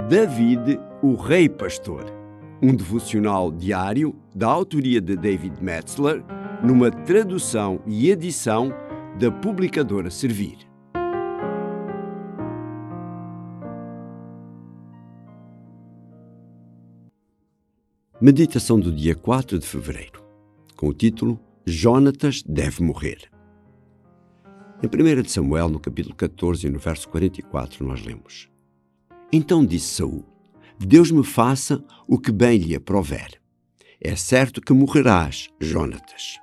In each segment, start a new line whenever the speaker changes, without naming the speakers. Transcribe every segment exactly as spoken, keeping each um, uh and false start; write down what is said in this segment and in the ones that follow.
David, o Rei Pastor, um devocional diário da autoria de David Metzler, numa tradução e edição da publicadora Servir. Meditação do dia quatro de fevereiro, com o título Jonatas deve morrer. Em primeira de Samuel, no capítulo catorze, no verso quarenta e quatro, nós lemos: Então disse Saul: Deus me faça o que bem lhe aprouver. É certo que morrerás, Jonatas.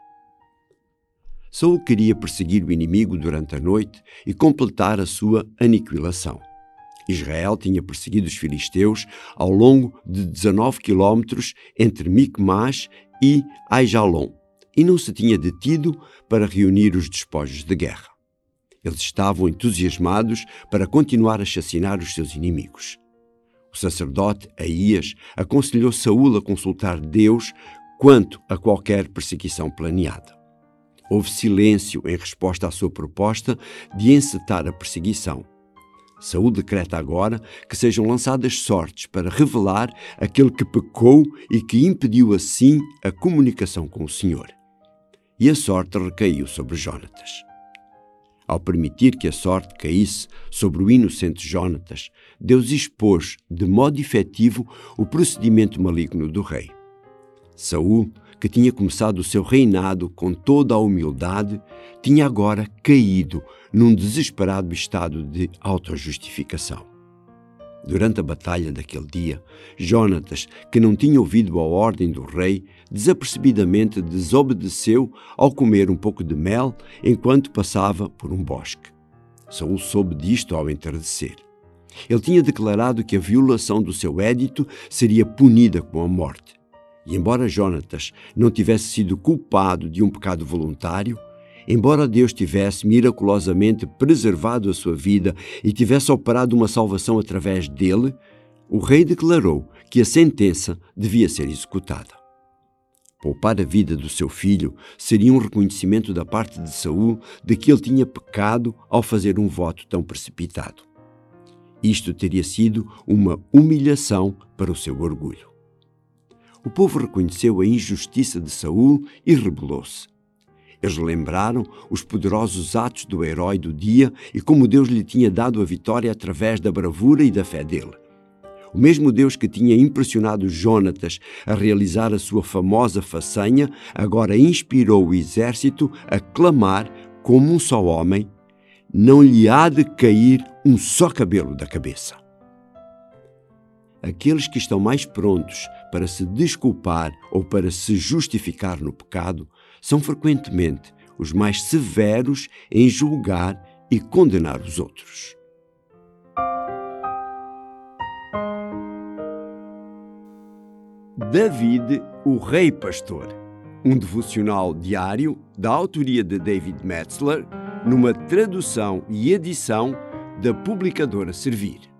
Saul queria perseguir o inimigo durante a noite e completar a sua aniquilação. Israel tinha perseguido os filisteus ao longo de dezanove quilómetros entre Micmas e Aijalon e não se tinha detido para reunir os despojos de guerra. Eles estavam entusiasmados para continuar a chacinar os seus inimigos. O sacerdote Aías aconselhou Saul a consultar Deus quanto a qualquer perseguição planeada. Houve silêncio em resposta à sua proposta de encetar a perseguição. Saul decreta agora que sejam lançadas sortes para revelar aquele que pecou e que impediu assim a comunicação com o Senhor. E a sorte recaiu sobre Jonatas. Ao permitir que a sorte caísse sobre o inocente Jonatas, Deus expôs de modo efetivo o procedimento maligno do rei. Saul, que tinha começado o seu reinado com toda a humildade, tinha agora caído num desesperado estado de autojustificação. Durante a batalha daquele dia, Jonatas, que não tinha ouvido a ordem do rei, desapercebidamente desobedeceu ao comer um pouco de mel enquanto passava por um bosque. Saul soube disto ao entardecer. Ele tinha declarado que a violação do seu édito seria punida com a morte. E embora Jonatas não tivesse sido culpado de um pecado voluntário, embora Deus tivesse miraculosamente preservado a sua vida e tivesse operado uma salvação através dele, o rei declarou que a sentença devia ser executada. Poupar a vida do seu filho seria um reconhecimento da parte de Saul de que ele tinha pecado ao fazer um voto tão precipitado. Isto teria sido uma humilhação para o seu orgulho. O povo reconheceu a injustiça de Saul e rebelou-se. Eles lembraram os poderosos atos do herói do dia e como Deus lhe tinha dado a vitória através da bravura e da fé dele. O mesmo Deus que tinha impressionado Jonatas a realizar a sua famosa façanha, agora inspirou o exército a clamar como um só homem: não lhe há de cair um só cabelo da cabeça. Aqueles que estão mais prontos para se desculpar ou para se justificar no pecado são frequentemente os mais severos em julgar e condenar os outros. David, o Rei Pastor, um devocional diário da autoria de David Metzler, numa tradução e edição da publicadora Servir.